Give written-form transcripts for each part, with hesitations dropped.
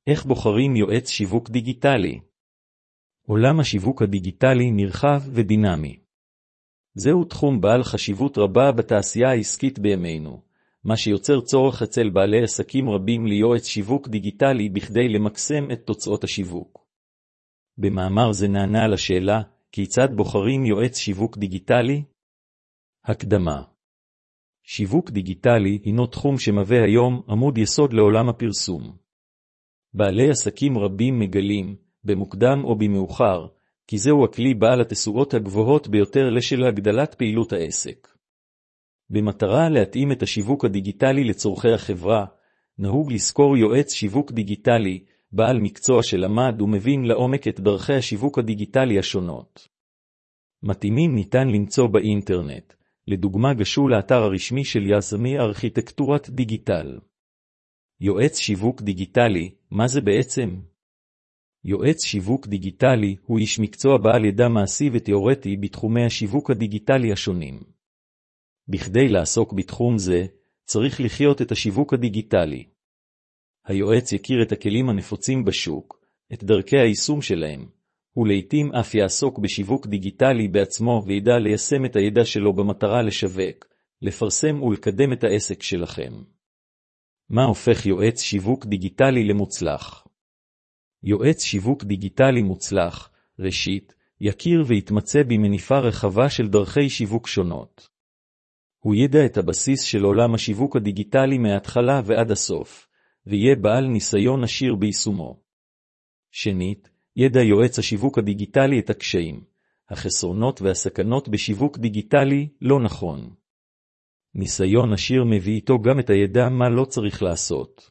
איך בוחרים יועץ שיווק דיגיטלי? עולם השיווק הדיגיטלי נרחב ודינמי. זהו תחום בעל חשיבות רבה בתעשייה העסקית בימינו, מה שיוצר צורך אצל בעלי עסקים רבים ליועץ שיווק דיגיטלי בכדי למקסם את תוצאות השיווק. במאמר זה נענה על השאלה, כיצד בוחרים יועץ שיווק דיגיטלי? הקדמה. שיווק דיגיטלי הינו תחום שמהווה היום עמוד יסוד לעולם הפרסום. בעלי עסקים רבים מגלים, במוקדם או במאוחר, כי זהו הכלי בעל התשואות הגבוהות ביותר לשל הגדלת פעילות העסק. במטרה להתאים את השיווק הדיגיטלי לצורכי החברה, נהוג לשכור יועץ שיווק דיגיטלי, בעל מקצוע שלמד ומבין לעומק את דרכי השיווק הדיגיטלי השונות. מתאימים ניתן למצוא באינטרנט, לדוגמה גשו לאתר הרשמי של יזמי ארכיטקטורת דיגיטל. יועץ שיווק דיגיטלי, מה זה בעצם? יועץ שיווק דיגיטלי הוא איש מקצוע בעל ידע מעשי ותיאורטי בתחומי השיווק הדיגיטלי השונים. בכדי לעסוק בתחום זה, צריך לחיות את השיווק הדיגיטלי. היועץ יכיר את הכלים הנפוצים בשוק, את דרכי היישום שלהם, ולעיתים אף יעסוק בשיווק דיגיטלי בעצמו וידע ליישם את הידע שלו במטרה לשווק, לפרסם ולקדם את העסק שלכם. מה הופך יועץ שיווק דיגיטלי למוצלח? יועץ שיווק דיגיטלי מוצלח, ראשית, יכיר ויתמצא במניפה רחבה של דרכי שיווק שונות. הוא ידע את הבסיס של עולם השיווק הדיגיטלי מההתחלה ועד הסוף, ויהיה בעל ניסיון עשיר ביישומו. שנית, ידע יועץ השיווק הדיגיטלי את הקשיים, החסרונות והסכנות בשיווק דיגיטלי לא נכון. ניסיון עשיר מביא איתו גם את הידע מה לא צריך לעשות.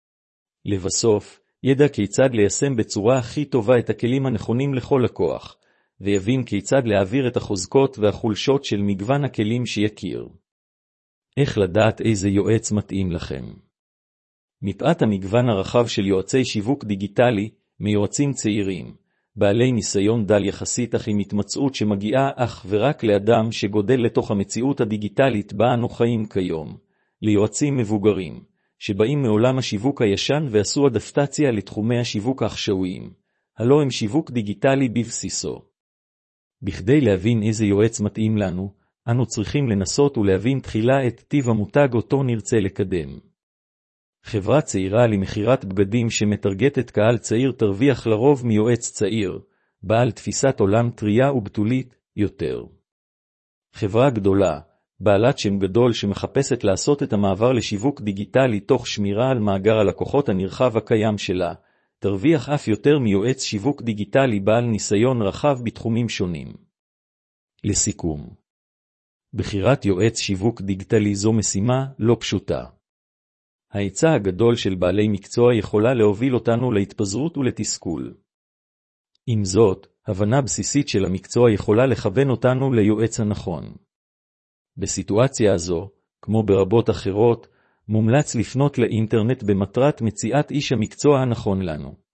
לבסוף, ידע כיצד ליישם בצורה הכי טובה את הכלים הנכונים לכל לקוח, ויבין כיצד להעביר את החוזקות והחולשות של מגוון הכלים שיכיר. איך לדעת איזה יועץ מתאים לכם? מפאת המגוון הרחב של יועצי שיווק דיגיטלי, מיועצים צעירים, בעלי ניסיון דל יחסית אך עם התמצאות שמגיעה אך ורק לאדם שגודל לתוך המציאות הדיגיטלית בה אנו חיים כיום, ליועצים מבוגרים, שבאים מעולם השיווק הישן ועשו אדפטציה לתחומי השיווק העכשוויים, הלא הם שיווק דיגיטלי בבסיסו. בכדי להבין איזה יועץ מתאים לנו, אנו צריכים לנסות ולהבין תחילה את טיב המותג אותו נרצה לקדם. חברה צעירה למכירת בגדים שמטרגטת קהל צעיר תרוויח לרוב מיועץ צעיר, בעל תפיסת עולם טריה ובתולית יותר. חברה גדולה, בעלת שם גדול שמחפשת לעשות את המעבר לשיווק דיגיטלי תוך שמירה על מאגר הלקוחות הנרחב הקיים שלה, תרוויח אף יותר מיועץ שיווק דיגיטלי בעל ניסיון רחב בתחומים שונים. לסיכום, בחירת יועץ שיווק דיגיטלי זו משימה לא פשוטה. ההיצע הגדול של בעלי מקצוע יכולה להוביל אותנו להתפזרות ולתסכול. עם זאת, הבנה בסיסית של המקצוע יכולה לכוון אותנו ליועץ הנכון. בסיטואציה הזו, כמו ברבות אחרות, מומלץ לפנות לאינטרנט במטרת מציאת איש המקצוע הנכון לנו.